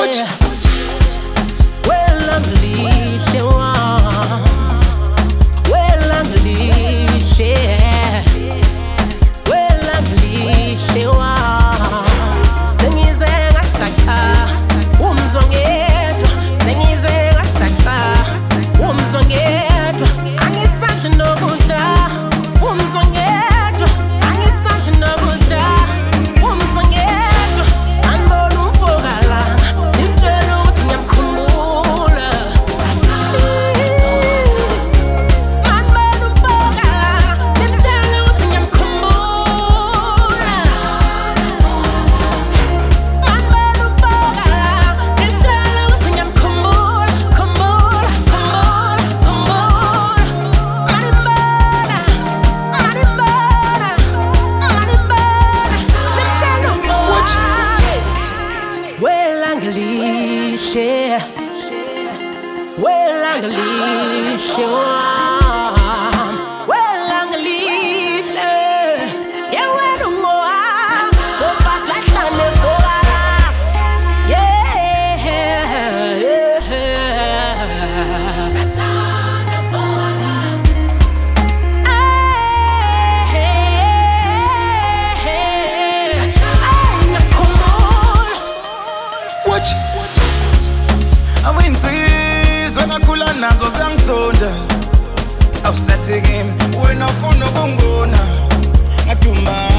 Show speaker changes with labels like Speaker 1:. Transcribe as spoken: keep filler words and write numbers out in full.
Speaker 1: Well, English, well, English, well, English, sengize ngasakha umzongedwa, sengize ngasakha umzongedwa, angisadli nokudla umzongedwa, angisadli nokudla umzongedwa, angibona umfokala ngimtshela ukuthi ngiyamkhumbula, angibona umfokala ngimtshela ukuthi ngiyamkhumbula, angibona umfokala ngimtshela ukuthi ngiyamkhumbula, khumbula, khumbula, khumbula, manimbona, manimbona, manimbona, ngimtshela umoya. Well, English, well, English, well, English, yeah, well, umoya. So fast like thunder, yeah, yeah.
Speaker 2: Watch. Awensizwe ngakhula nazo zangisonda. Awusathi kimi wena ufuna ukungibona. Ngaduma